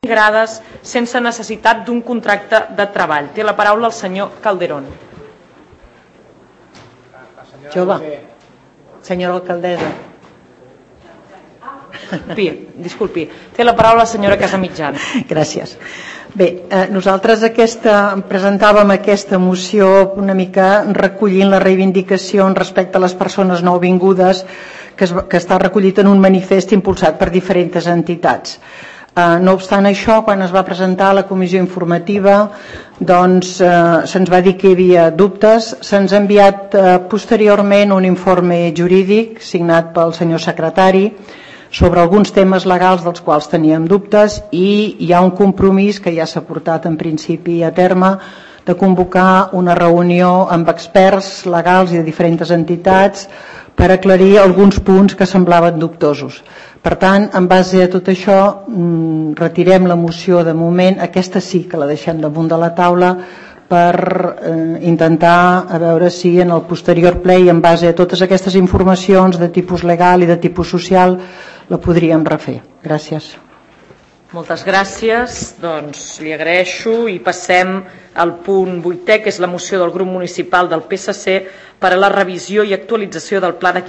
migrades sense necessitat d'un contracte de treball. Té la paraula el senyor Calderón. Jove, senyora alcaldessa. Disculpi. Té la paraula la senyora Casamitjana. Gràcies. Bé, nosaltres presentàvem aquesta moció una mica recollint les reivindicacions respecte a les persones nouvingudes que està recollit en un manifest impulsat per diferents entitats. No obstant això, quan es va presentar a la comissió informativa, doncs se'ns va dir que hi havia dubtes. Se'ns ha enviat posteriorment un informe jurídic signat pel senyor secretari sobre alguns temes legals dels quals teníem dubtes, i hi ha un compromís que ja s'ha portat en principi a terme de convocar una reunió amb experts legals i de diferents entitats per aclarir alguns punts que semblaven dubtosos. Per tant, en base a tot això, retirem la moció de moment. Aquesta sí que la deixem damunt de la taula per intentar a veure si en el posterior ple i en base a totes aquestes informacions de tipus legal i de tipus social la podríem refer. Gràcies. Moltes gràcies. Doncs li agraeixo i passem al punt 8è, que és la moció del grup municipal del PSC per a la revisió i actualització del pla de